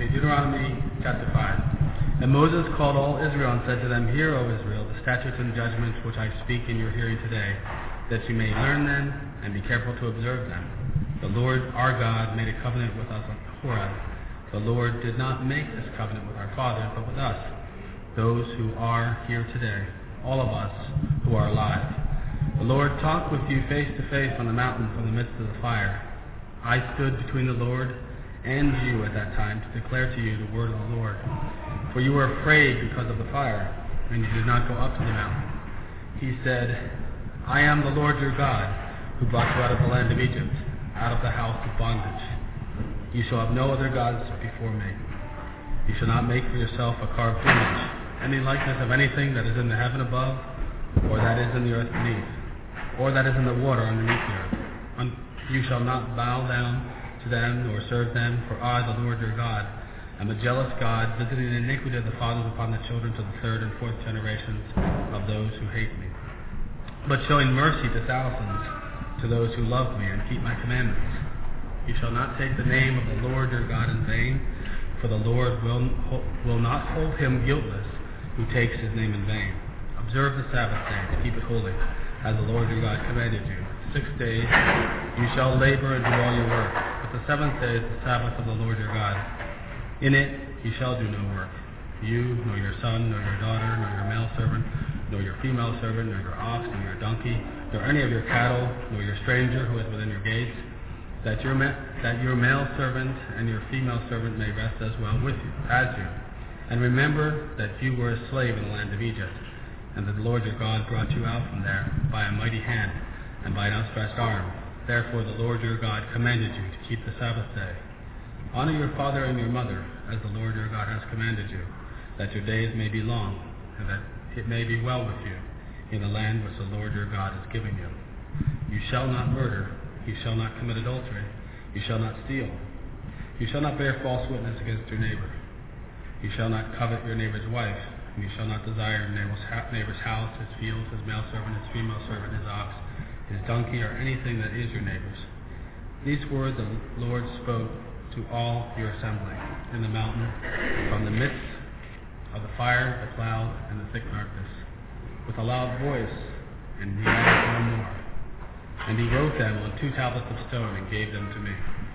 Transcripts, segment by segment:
Deuteronomy chapter 5. And Moses called all Israel and said to them, Hear, O Israel, the statutes and judgments which I speak in your hearing today, that you may learn them and be careful to observe them. The Lord our God made a covenant with us on Horeb. The Lord did not make this covenant with our fathers, but with us, those who are here today, all of us who are alive. The Lord talked with you face to face on the mountain from the midst of the fire. I stood between the Lord and you at that time to declare to you the word of the Lord. For you were afraid because of the fire, and you did not go up to the mountain. He said, I am the Lord your God, who brought you out of the land of Egypt, out of the house of bondage. You shall have no other gods before me. You shall not make for yourself a carved image, any likeness of anything that is in the heaven above, or that is in the earth beneath, or that is in the water underneath the earth. You shall not bow down to them nor serve them, for I, the Lord your God, am a jealous God, visiting the iniquity of the fathers upon the children to the third and fourth generations of those who hate me, but showing mercy to thousands, to those who love me and keep my commandments. You shall not take the name of the Lord your God in vain, for the Lord will not hold him guiltless who takes his name in vain. Observe the Sabbath day to keep it holy, as the Lord your God commanded you. 6 days you shall labor and do all your work, but the seventh day is the Sabbath of the Lord your God. In it you shall do no work, you, nor your son, nor your daughter, nor your male servant, nor your female servant, nor your ox, nor your donkey, nor any of your cattle, nor your stranger who is within your gates, that your male servant and your female servant may rest as well with you, as you. And remember that you were a slave in the land of Egypt, and that the Lord your God brought you out from there by a mighty hand and by an outstretched arm. Therefore the Lord your God commanded you to keep the Sabbath day. Honor your father and your mother, as the Lord your God has commanded you, that your days may be long, and that it may be well with you in the land which the Lord your God is giving you. You shall not murder. You shall not commit adultery. You shall not steal. You shall not bear false witness against your neighbor. You shall not covet your neighbor's wife, and you shall not desire your neighbor's house, his field, his male servant, his female servant, his ox, his donkey, or anything that is your neighbor's. These words the Lord spoke to all your assembly in the mountain, from the midst of the fire, the cloud, and the thick darkness, with a loud voice, and he added no more. And he wrote them on 2 tablets of stone and gave them to me.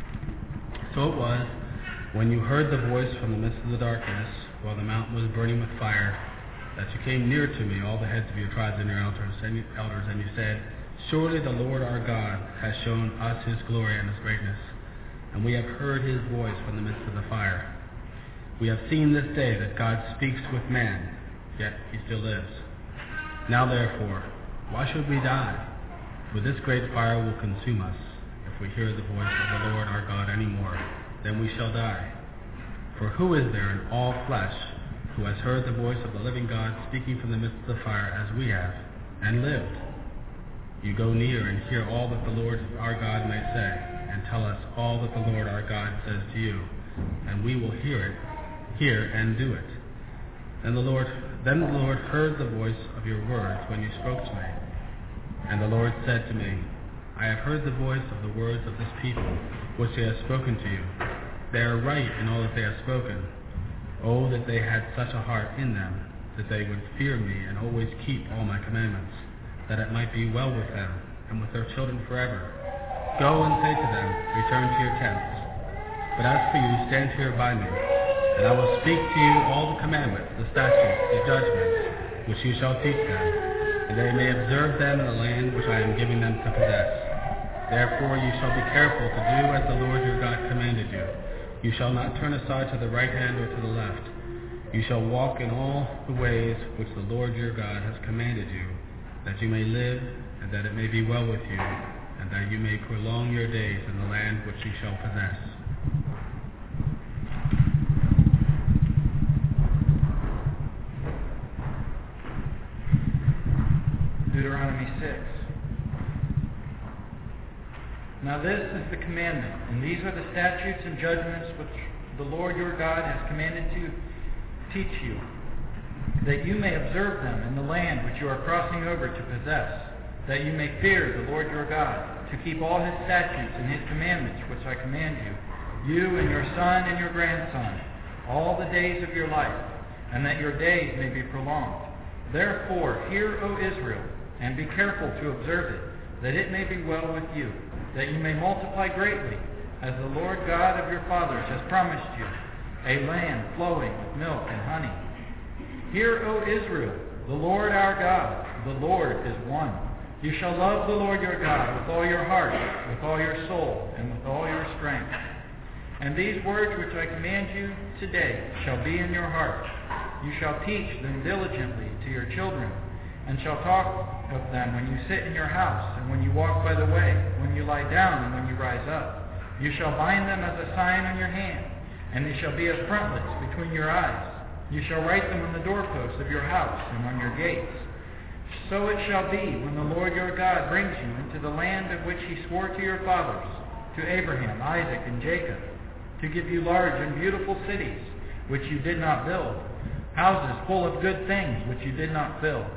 So it was, when you heard the voice from the midst of the darkness, while the mountain was burning with fire, that you came near to me, all the heads of your tribes and your elders, and you said, Surely the Lord our God has shown us his glory and his greatness, and we have heard his voice from the midst of the fire. We have seen this day that God speaks with man, yet he still lives. Now therefore, why should we die? For this great fire will consume us. If we hear the voice of the Lord our God any more, then we shall die. For who is there in all flesh who has heard the voice of the living God speaking from the midst of the fire as we have, and lived? You go near and hear all that the Lord our God may say, and tell us all that the Lord our God says to you, and we will hear and do it. Then the Lord heard the voice of your words when you spoke to me. And the Lord said to me, I have heard the voice of the words of this people, which they have spoken to you. They are right in all that they have spoken. Oh, that they had such a heart in them, that they would fear me and always keep all my commandments, that it might be well with them and with their children forever. Go and say to them, Return to your tents. But as for you, stand here by me, and I will speak to you all the commandments, the statutes, the judgments, which you shall teach them, and they may observe them in the land which I am giving them to possess. Therefore you shall be careful to do as the Lord your God commanded you. You shall not turn aside to the right hand or to the left. You shall walk in all the ways which the Lord your God has commanded you, that you may live, and that it may be well with you, and that you may prolong your days in the land which you shall possess. Deuteronomy 6. Now this is the commandment, and these are the statutes and judgments which the Lord your God has commanded to teach you, that you may observe them in the land which you are crossing over to possess, that you may fear the Lord your God, to keep all his statutes and his commandments which I command you, you and your son and your grandson, all the days of your life, and that your days may be prolonged. Therefore, hear, O Israel, and be careful to observe it, that it may be well with you, that you may multiply greatly, as the Lord God of your fathers has promised you, a land flowing with milk and honey. Hear, O Israel, the Lord our God, the Lord is one. You shall love the Lord your God with all your heart, with all your soul, and with all your strength. And these words which I command you today shall be in your heart. You shall teach them diligently to your children, and shall talk of them when you sit in your house, and when you walk by the way, when you lie down, and when you rise up. You shall bind them as a sign on your hand, and they shall be as frontlets between your eyes. You shall write them on the doorposts of your house and on your gates. So it shall be when the Lord your God brings you into the land of which he swore to your fathers, to Abraham, Isaac, and Jacob, to give you large and beautiful cities, which you did not build, houses full of good things which you did not fill,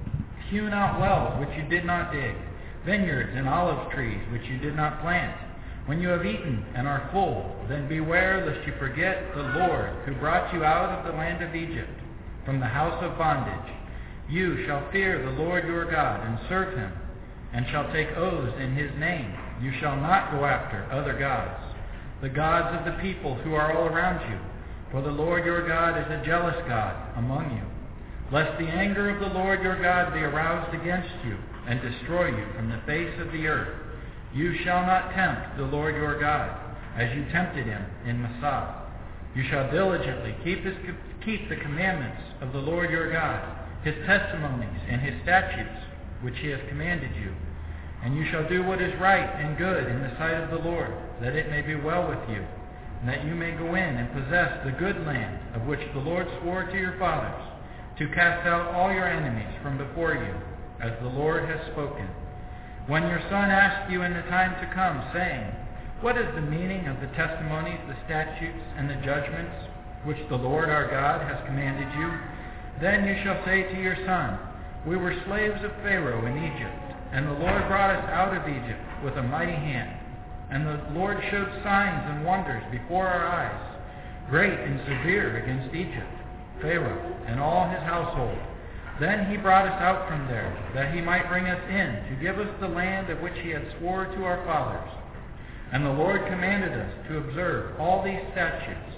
hewn out wells which you did not dig, vineyards and olive trees which you did not plant. When you have eaten and are full, then beware lest you forget the Lord who brought you out of the land of Egypt, from the house of bondage. You shall fear the Lord your God and serve him, and shall take oaths in his name. You shall not go after other gods, the gods of the people who are all around you. For the Lord your God is a jealous God among you, lest the anger of the Lord your God be aroused against you, and destroy you from the face of the earth. You shall not tempt the Lord your God, as you tempted him in Massah. You shall diligently keep the commandments of the Lord your God, his testimonies and his statutes, which he has commanded you. And you shall do what is right and good in the sight of the Lord, that it may be well with you, and that you may go in and possess the good land of which the Lord swore to your fathers, to cast out all your enemies from before you, as the Lord has spoken. When your son asks you in the time to come, saying, What is the meaning of the testimonies, the statutes, and the judgments which the Lord our God has commanded you? Then you shall say to your son, We were slaves of Pharaoh in Egypt, and the Lord brought us out of Egypt with a mighty hand. And the Lord showed signs and wonders before our eyes, great and severe against Egypt, Pharaoh, and all his household. Then he brought us out from there, that he might bring us in to give us the land of which he had swore to our fathers. And the Lord commanded us to observe all these statutes,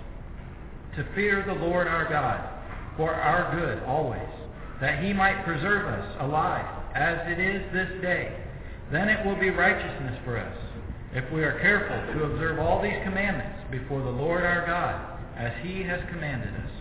to fear the Lord our God, for our good always, that he might preserve us alive, as it is this day. Then it will be righteousness for us, if we are careful to observe all these commandments before the Lord our God, as he has commanded us.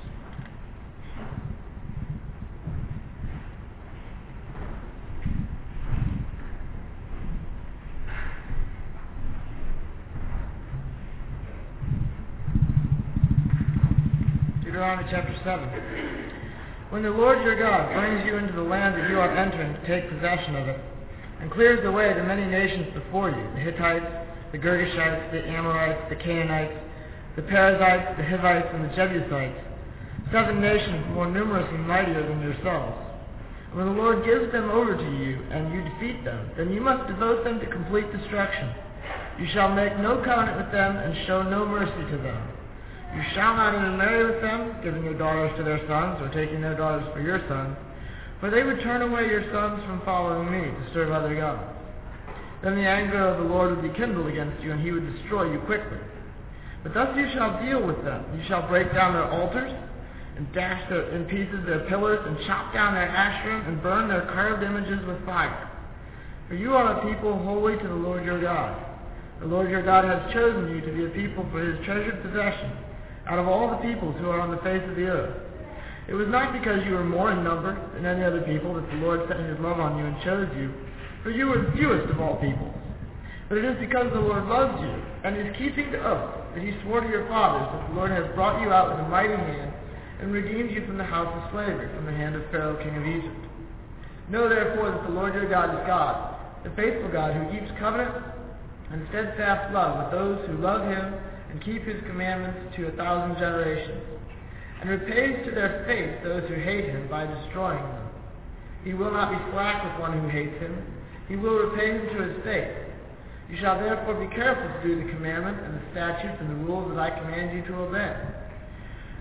Deuteronomy chapter 7. When the Lord your God brings you into the land that you are entering to take possession of it, and clears the way to many nations before you, the Hittites, the Girgashites, the Amorites, the Canaanites, the Perizzites, the Hivites, and the Jebusites, 7 nations more numerous and mightier than yourselves. And when the Lord gives them over to you, and you defeat them, then you must devote them to complete destruction. You shall make no covenant with them, and show no mercy to them. You shall not intermarry with them, giving your daughters to their sons, or taking their daughters for your sons, for they would turn away your sons from following me to serve other gods. Then the anger of the Lord would be kindled against you, and he would destroy you quickly. But thus you shall deal with them. You shall break down their altars, and dash in pieces their pillars, and chop down their Asherim, and burn their carved images with fire. For you are a people holy to the Lord your God. The Lord your God has chosen you to be a people for his treasured possession, out of all the peoples who are on the face of the earth. It was not because you were more in number than any other people that the Lord set his love on you and chose you, for you were the fewest of all peoples. But it is because the Lord loves you, and is keeping the oath that he swore to your fathers, that the Lord has brought you out with a mighty hand, and redeemed you from the house of slavery, from the hand of Pharaoh king of Egypt. Know therefore that the Lord your God is God, the faithful God, who keeps covenant and steadfast love with those who love him and keep his commandments to 1,000 generations, and repays to their face those who hate him by destroying them. He will not be slack with one who hates him. He will repay him to his face. You shall therefore be careful to do the commandment and the statutes and the rules that I command you to obey.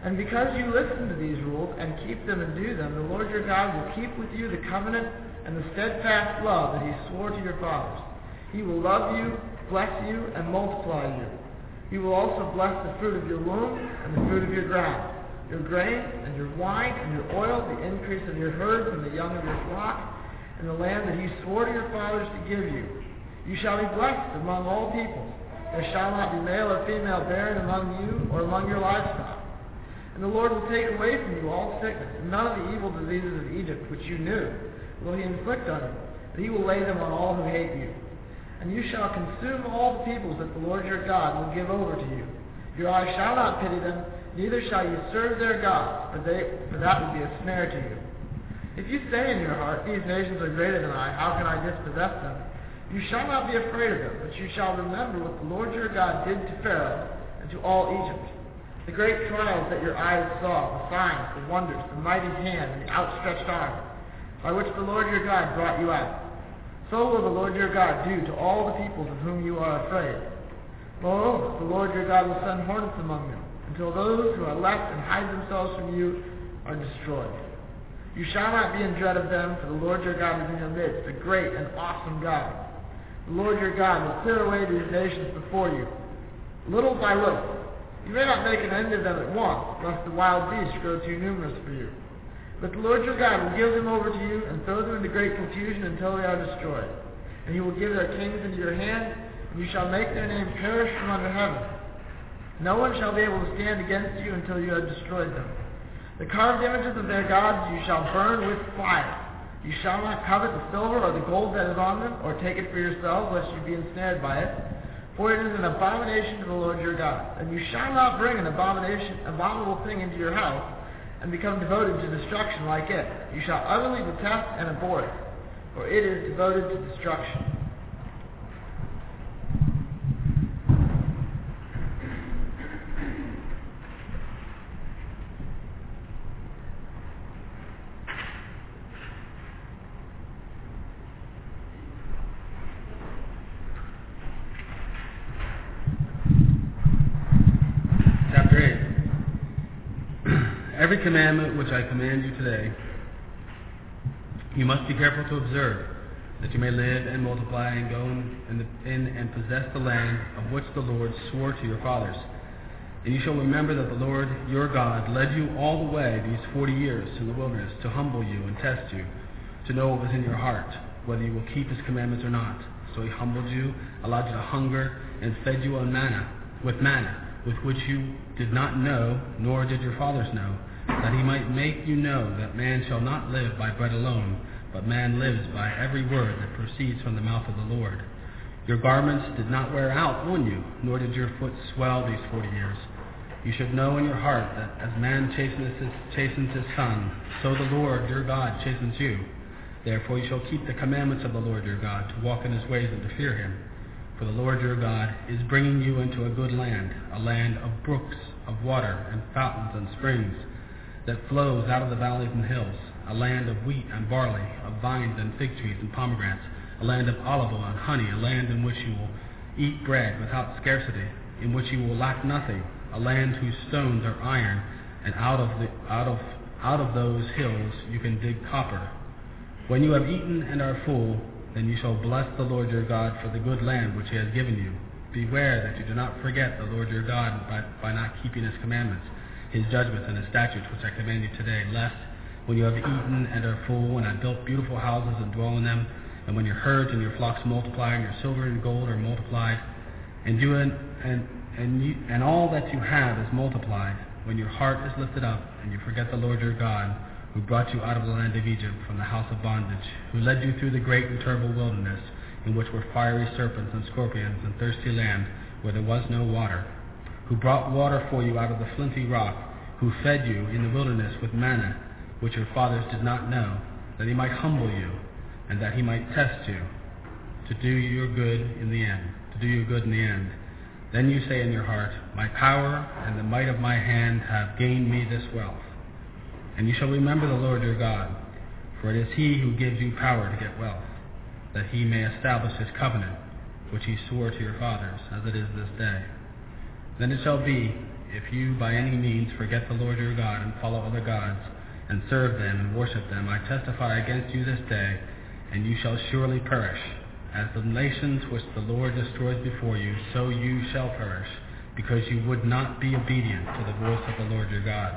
And because you listen to these rules and keep them and do them, the Lord your God will keep with you the covenant and the steadfast love that he swore to your fathers. He will love you, bless you, and multiply you. He will also bless the fruit of your womb and the fruit of your ground, your grain and your wine and your oil, the increase of your herds and the young of your flock, and the land that he swore to your fathers to give you. You shall be blessed among all peoples. There shall not be male or female barren among you or among your livestock. And the Lord will take away from you all sickness, and none of the evil diseases of Egypt which you knew will he inflict on you, but he will lay them on all who hate you. And you shall consume all the peoples that the Lord your God will give over to you. Your eyes shall not pity them, neither shall you serve their gods, for that would be a snare to you. If you say in your heart, these nations are greater than I, how can I dispossess them? You shall not be afraid of them, but you shall remember what the Lord your God did to Pharaoh and to all Egypt. The great trials that your eyes saw, the signs, the wonders, the mighty hand, and the outstretched arm, by which the Lord your God brought you out. So will the Lord your God do to all the peoples of whom you are afraid. Moreover, the Lord your God will send hornets among them, until those who are left and hide themselves from you are destroyed. You shall not be in dread of them, for the Lord your God is in your midst, a great and awesome God. The Lord your God will clear away these nations before you, little by little. You may not make an end of them at once, lest the wild beasts grow too numerous for you. But the Lord your God will give them over to you and throw them into great confusion until they are destroyed. And he will give their kings into your hand, and you shall make their name perish from under heaven. No one shall be able to stand against you until you have destroyed them. The carved images of their gods you shall burn with fire. You shall not covet the silver or the gold that is on them, or take it for yourselves, lest you be ensnared by it. For it is an abomination to the Lord your God. And you shall not bring an abominable thing into your house, and become devoted to destruction like it. You shall utterly detest and abhor it, for it is devoted to destruction. Every commandment which I command you today, you must be careful to observe, that you may live and multiply and go in and possess the land of which the Lord swore to your fathers. And you shall remember that the Lord your God led you all the way these 40 years in the wilderness to humble you and test you, to know what was in your heart, whether you will keep his commandments or not. So he humbled you, allowed you to hunger, and fed you on manna, with which you did not know, nor did your fathers know, that he might make you know that man shall not live by bread alone, but man lives by every word that proceeds from the mouth of the Lord. Your garments did not wear out on you, nor did your foot swell these 40 years. You should know in your heart that as man chastens his son, so the Lord your God chastens you. Therefore you shall keep the commandments of the Lord your God, to walk in his ways and to fear him. For the Lord your God is bringing you into a good land, a land of brooks, of water, and fountains and springs, that flows out of the valleys and hills, a land of wheat and barley, of vines and fig trees and pomegranates, a land of olive oil and honey, a land in which you will eat bread without scarcity, in which you will lack nothing, a land whose stones are iron, and out of those hills you can dig copper. When you have eaten and are full, then you shall bless the Lord your God for the good land which he has given you. Beware that you do not forget the Lord your God by not keeping his commandments, his judgments, and his statutes which I command you today, lest when you have eaten and are full, and have built beautiful houses and dwell in them, and when your herds and your flocks multiply, and your silver and gold are multiplied, and all that you have is multiplied, when your heart is lifted up, and you forget the Lord your God, who brought you out of the land of Egypt from the house of bondage, who led you through the great and terrible wilderness, in which were fiery serpents and scorpions and thirsty land, where there was no water, who brought water for you out of the flinty rock, who fed you in the wilderness with manna, which your fathers did not know, that he might humble you, and that he might test you, to do you good in the end. Then you say in your heart, my power and the might of my hand have gained me this wealth. And you shall remember the Lord your God, for it is he who gives you power to get wealth, that he may establish his covenant, which he swore to your fathers, as it is this day. Then it shall be, if you by any means forget the Lord your God and follow other gods and serve them and worship them, I testify against you this day, and you shall surely perish. As the nations which the Lord destroys before you, so you shall perish, because you would not be obedient to the voice of the Lord your God.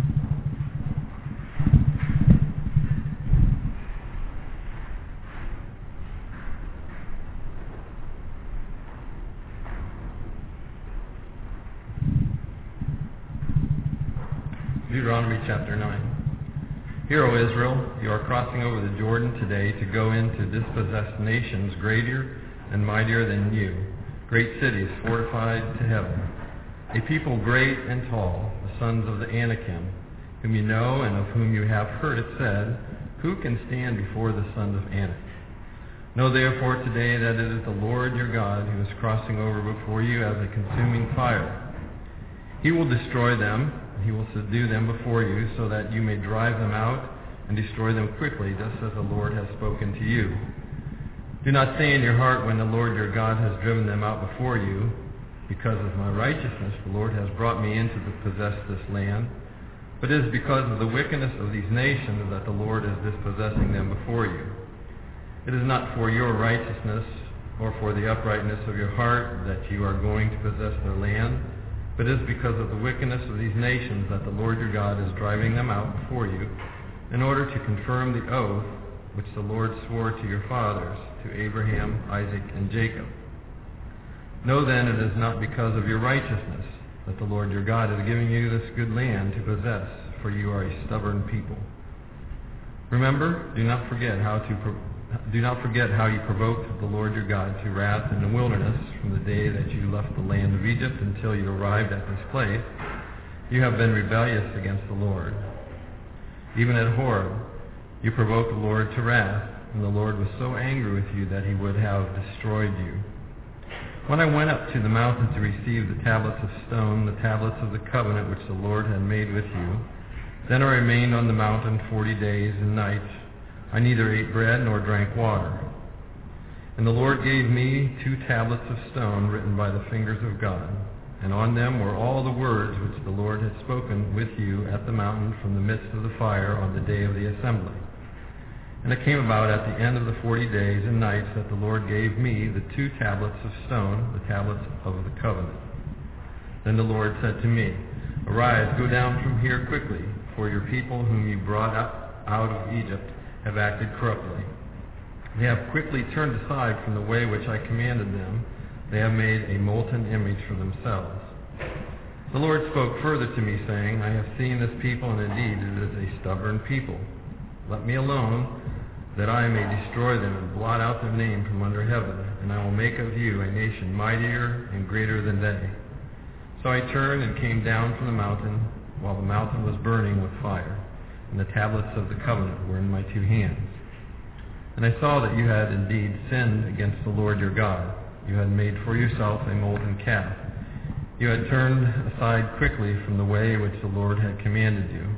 Deuteronomy chapter 9. Hear, O Israel, you are crossing over the Jordan today to go in to dispossess nations greater and mightier than you, great cities fortified to heaven, a people great and tall, the sons of the Anakim, whom you know and of whom you have heard it said, who can stand before the sons of Anak? Know therefore today that it is the Lord your God who is crossing over before you as a consuming fire. He will destroy them. He will subdue them before you, so that you may drive them out and destroy them quickly, just as the Lord has spoken to you. Do not say in your heart when the Lord your God has driven them out before you, because of my righteousness the Lord has brought me in to possess this land. But it is because of the wickedness of these nations that the Lord is dispossessing them before you. It is not for your righteousness or for the uprightness of your heart that you are going to possess their land, but it is because of the wickedness of these nations that the Lord your God is driving them out before you, in order to confirm the oath which the Lord swore to your fathers, to Abraham, Isaac, and Jacob. Know then it is not because of your righteousness that the Lord your God is giving you this good land to possess, for you are a stubborn people. Remember, do not forget how you provoked the Lord your God to wrath in the wilderness from the day that you left the land of Egypt until you arrived at this place. You have been rebellious against the Lord. Even at Horeb, you provoked the Lord to wrath, and the Lord was so angry with you that he would have destroyed you. When I went up to the mountain to receive the tablets of stone, the tablets of the covenant which the Lord had made with you, then I remained on the mountain 40 days and nights. I neither ate bread nor drank water. And the Lord gave me 2 tablets of stone written by the fingers of God, and on them were all the words which the Lord had spoken with you at the mountain from the midst of the fire on the day of the assembly. And it came about at the end of the 40 days and nights that the Lord gave me the 2 tablets of stone, the tablets of the covenant. Then the Lord said to me, Arise, go down from here quickly, for your people whom you brought up out of Egypt have acted corruptly. They have quickly turned aside from the way which I commanded them. They have made a molten image for themselves. The Lord spoke further to me, saying, I have seen this people, and indeed it is a stubborn people. Let me alone, that I may destroy them and blot out their name from under heaven, and I will make of you a nation mightier and greater than they. So I turned and came down from the mountain, while the mountain was burning with fire, and the tablets of the covenant were in my 2 hands. And I saw that you had indeed sinned against the Lord your God. You had made for yourself a molten calf. You had turned aside quickly from the way which the Lord had commanded you.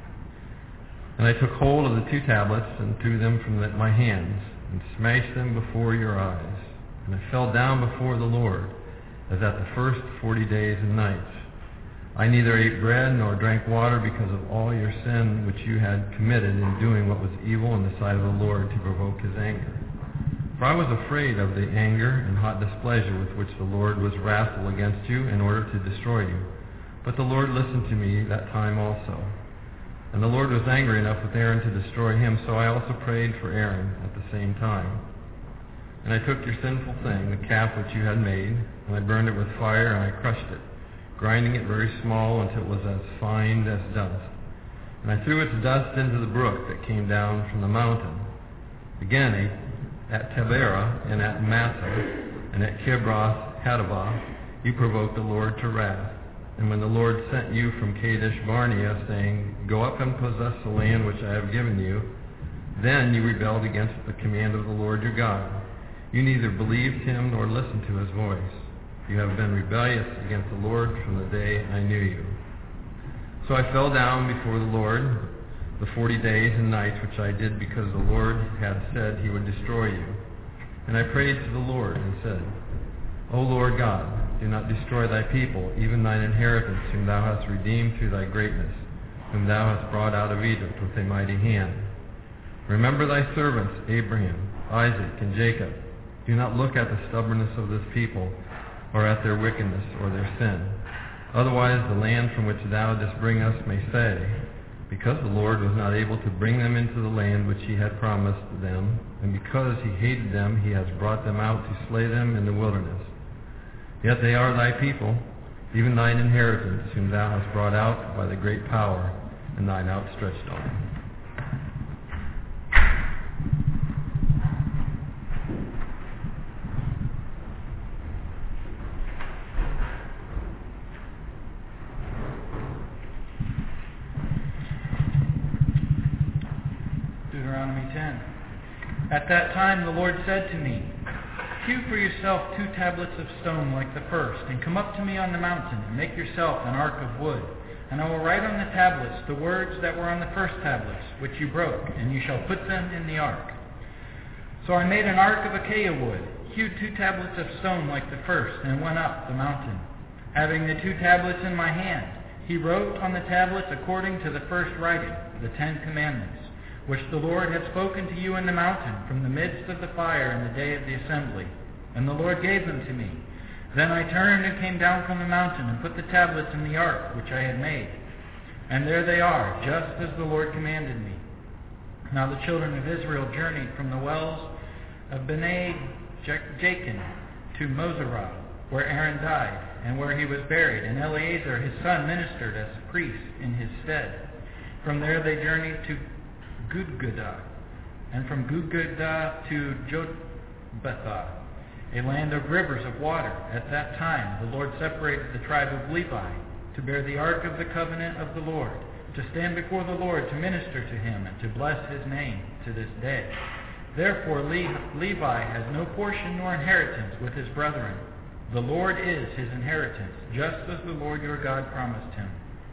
And I took hold of the 2 tablets and threw them from my hands, and smashed them before your eyes. And I fell down before the Lord, as at the first 40 days and nights. I neither ate bread nor drank water because of all your sin which you had committed in doing what was evil in the sight of the Lord to provoke his anger. For I was afraid of the anger and hot displeasure with which the Lord was wrathful against you in order to destroy you. But the Lord listened to me that time also. And the Lord was angry enough with Aaron to destroy him, so I also prayed for Aaron at the same time. And I took your sinful thing, the calf which you had made, and I burned it with fire, and I crushed it, grinding it very small until it was as fine as dust. And I threw its dust into the brook that came down from the mountain. Again, at Taberah, and at Massah, and at Kibroth Hattaavah, you provoked the Lord to wrath. And when the Lord sent you from Kadesh Barnea, saying, Go up and possess the land which I have given you, then you rebelled against the command of the Lord your God. You neither believed him nor listened to his voice. You have been rebellious against the Lord from the day I knew you. So I fell down before the Lord the 40 days and nights which I did because the Lord had said he would destroy you. And I prayed to the Lord and said, O Lord God, do not destroy thy people, even thine inheritance, whom thou hast redeemed through thy greatness, whom thou hast brought out of Egypt with a mighty hand. Remember thy servants, Abraham, Isaac, and Jacob. Do not look at the stubbornness of this people, or at their wickedness or their sin. Otherwise the land from which thou didst bring us may say, because the Lord was not able to bring them into the land which he had promised them, and because he hated them, he has brought them out to slay them in the wilderness. Yet they are thy people, even thine inheritance, whom thou hast brought out by the great power and thine outstretched arm. Deuteronomy 10. At that time the Lord said to me, hew for yourself 2 tablets of stone like the first, and come up to me on the mountain, and make yourself an ark of wood. And I will write on the tablets the words that were on the first tablets, which you broke, and you shall put them in the ark. So I made an ark of acacia wood, hewed 2 tablets of stone like the first, and went up the mountain. Having the 2 tablets in my hand, he wrote on the tablets according to the first writing, the 10 commandments, which the Lord had spoken to you in the mountain from the midst of the fire in the day of the assembly. And the Lord gave them to me. Then I turned and came down from the mountain and put the tablets in the ark which I had made. And there they are, just as the Lord commanded me. Now the children of Israel journeyed from the wells of Bene Jacan to Moserah, where Aaron died, and where he was buried, and Eleazar his son ministered as a priest in his stead. From there they journeyed to Gudgodah, and from Gudgodah to Jotbathah, a land of rivers of water. At that time the Lord separated the tribe of Levi to bear the ark of the covenant of the Lord, to stand before the Lord to minister to him and to bless his name to this day. Therefore Levi has no portion nor inheritance with his brethren. The Lord is his inheritance, just as the Lord your God promised him.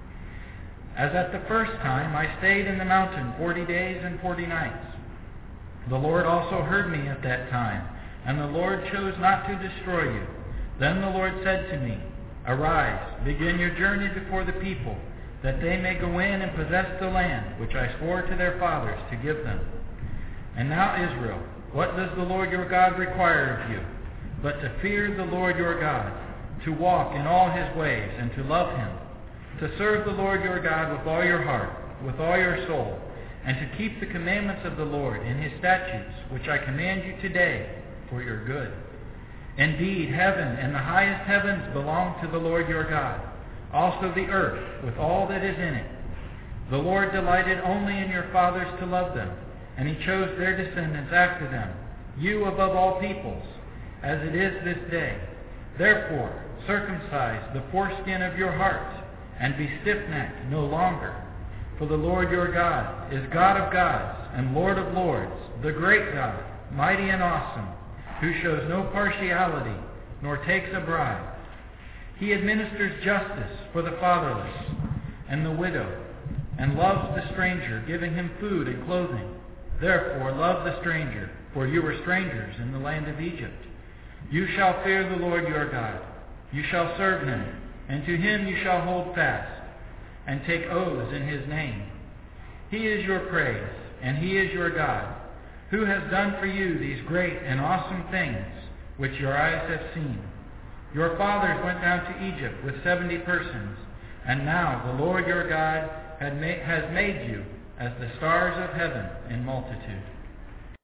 As at the first time, I stayed in the mountain 40 days and 40 nights. The Lord also heard me at that time, and the Lord chose not to destroy you. Then the Lord said to me, arise, begin your journey before the people, that they may go in and possess the land which I swore to their fathers to give them. And now, Israel, what does the Lord your God require of you, but to fear the Lord your God, to walk in all his ways, and to love him, to serve the Lord your God with all your heart, with all your soul, and to keep the commandments of the Lord and his statutes, which I command you today for your good. Indeed, heaven and the highest heavens belong to the Lord your God, also the earth with all that is in it. The Lord delighted only in your fathers to love them, and he chose their descendants after them, you above all peoples, as it is this day. Therefore, circumcise the foreskin of your heart, and be stiff-necked no longer. For the Lord your God is God of gods and Lord of lords, the great God, mighty and awesome, who shows no partiality, nor takes a bribe. He administers justice for the fatherless and the widow, and loves the stranger, giving him food and clothing. Therefore love the stranger, for you were strangers in the land of Egypt. You shall fear the Lord your God. You shall serve him, and to him you shall hold fast, and take oaths in his name. He is your praise, and he is your God, who has done for you these great and awesome things, which your eyes have seen. Your fathers went down to Egypt with 70 persons, and now the Lord your God has made you as the stars of heaven in multitude.